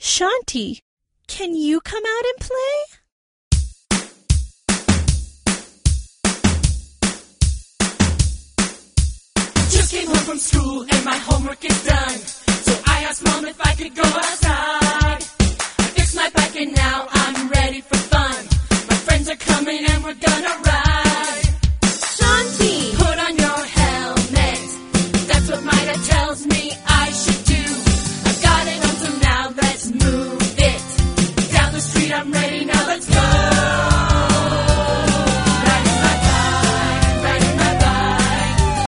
Shanti, can you come out and play? Just came home from school and my homework is done. So I asked Mom if I could go outside. I fixed my bike and now I'm ready for fun. My friends are coming and we're gonna ride.